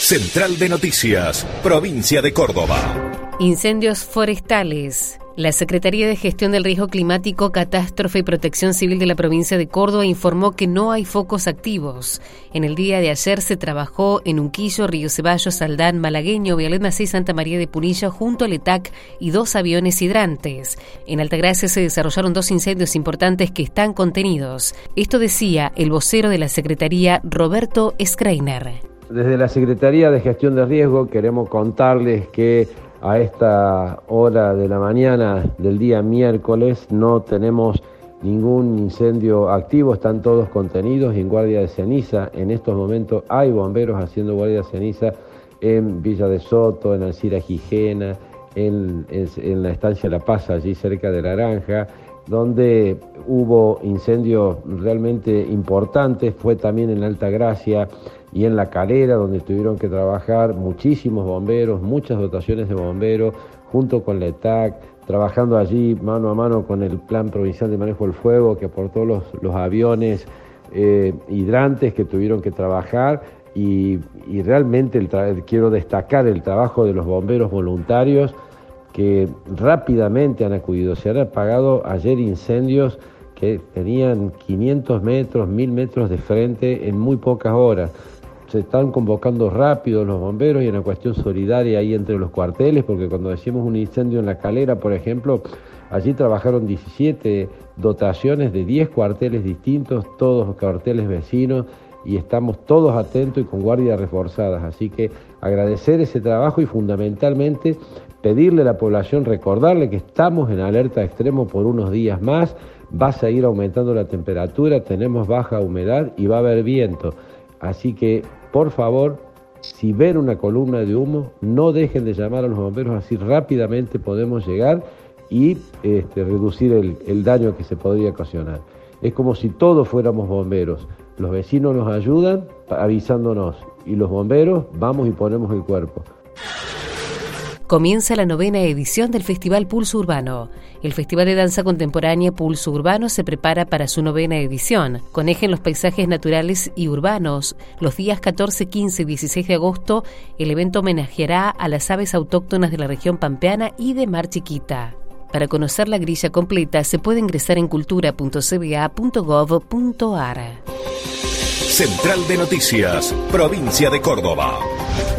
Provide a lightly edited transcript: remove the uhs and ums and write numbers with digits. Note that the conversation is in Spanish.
Central de Noticias, Provincia de Córdoba. Incendios forestales. La Secretaría de Gestión del Riesgo Climático, Catástrofe y Protección Civil de la provincia de Córdoba informó que no hay focos activos. En el día de ayer se trabajó en Unquillo, Río Ceballos, Saldán, Malagueño, Vialet Macé y Santa María de Punilla junto al ETAC y 2 aviones hidrantes. En Altagracia se desarrollaron 2 incendios importantes que están contenidos. Esto decía el vocero de la Secretaría, Roberto Schreiner. Desde la Secretaría de Gestión de Riesgo queremos contarles que a esta hora de la mañana del día miércoles no tenemos ningún incendio activo, están todos contenidos y en guardia de ceniza. En estos momentos hay bomberos haciendo guardia de ceniza en Villa de Soto, en Alcira Gijena, en la estancia La Paz, allí cerca de La Granja, donde hubo incendios realmente importantes. Fue también en Altagracia y en La Calera, donde tuvieron que trabajar muchísimos bomberos, muchas dotaciones de bomberos, junto con la ETAC, trabajando allí mano a mano con el Plan Provincial de Manejo del Fuego, que aportó los aviones hidrantes que tuvieron que trabajar, y realmente quiero destacar el trabajo de los bomberos voluntarios, que rápidamente han acudido. Se han apagado ayer incendios que tenían 500 metros, 1000 metros de frente en muy pocas horas. Se están convocando rápido los bomberos y en una cuestión solidaria ahí entre los cuarteles, porque cuando decimos un incendio en La Calera, por ejemplo, allí trabajaron 17 dotaciones de 10 cuarteles distintos, todos cuarteles vecinos, y estamos todos atentos y con guardias reforzadas. Así que agradecer ese trabajo y fundamentalmente pedirle a la población, recordarle que estamos en alerta extremo por unos días más. Va a seguir aumentando la temperatura, tenemos baja humedad y va a haber viento. Así que, por favor, si ven una columna de humo, no dejen de llamar a los bomberos, así rápidamente podemos llegar y reducir el daño que se podría ocasionar. Es como si todos fuéramos bomberos. Los vecinos nos ayudan avisándonos y los bomberos vamos y ponemos el cuerpo. Comienza la 9ª edición del Festival Pulso Urbano. El Festival de Danza Contemporánea Pulso Urbano se prepara para su 9ª edición, con eje en los paisajes naturales y urbanos. Los días 14, 15 y 16 de agosto, el evento homenajeará a las aves autóctonas de la región pampeana y de Mar Chiquita. Para conocer la grilla completa se puede ingresar en cultura.cba.gov.ar. Central de Noticias, Provincia de Córdoba.